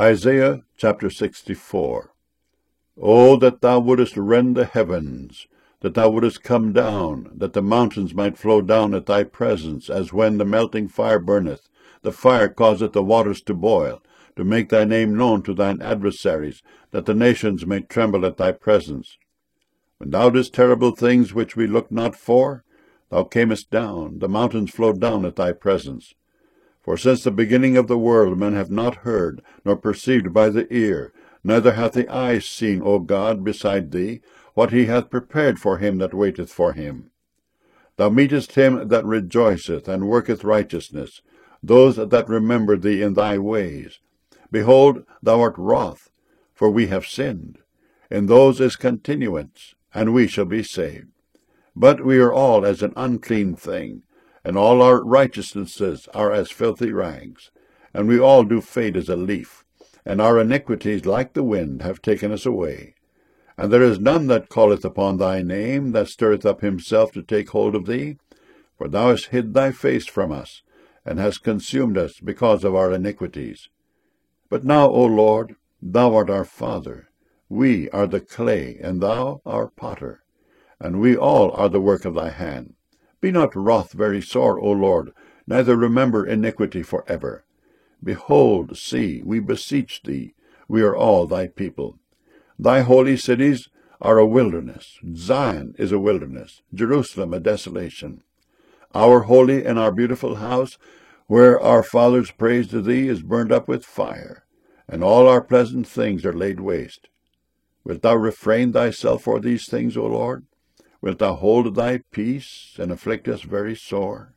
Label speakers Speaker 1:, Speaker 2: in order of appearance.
Speaker 1: Isaiah chapter 64. O that thou wouldest rend the heavens, that thou wouldest come down, that the mountains might flow down at thy presence, as when the melting fire burneth, the fire causeth the waters to boil, to make thy name known to thine adversaries, that the nations may tremble at thy presence. When thou didst terrible things which we looked not for, thou camest down, the mountains flowed down at thy presence. For since the beginning of the world men have not heard, nor perceived by the ear, neither hath the eye seen, O God, beside thee, what he hath prepared for him that waiteth for him. Thou meetest him that rejoiceth, and worketh righteousness, those that remember thee in thy ways. Behold, thou art wroth, for we have sinned. In those is continuance, and we shall be saved. But we are all as an unclean thing, and all our righteousnesses are as filthy rags. And we all do fade as a leaf, and our iniquities like the wind have taken us away. And there is none that calleth upon thy name, that stirreth up himself to take hold of thee. For thou hast hid thy face from us, and hast consumed us because of our iniquities. But now, O Lord, thou art our Father. We are the clay, and thou our potter, and we all are the work of thy hand. Be not wroth very sore, O Lord, neither remember iniquity for ever. Behold, see, we beseech thee, we are all thy people. Thy holy cities are a wilderness. Zion is a wilderness, Jerusalem a desolation. Our holy and our beautiful house, where our fathers praised thee, is burned up with fire, and all our pleasant things are laid waste. Wilt thou refrain thyself for these things, O Lord? Wilt thou hold thy peace, and afflict us very sore?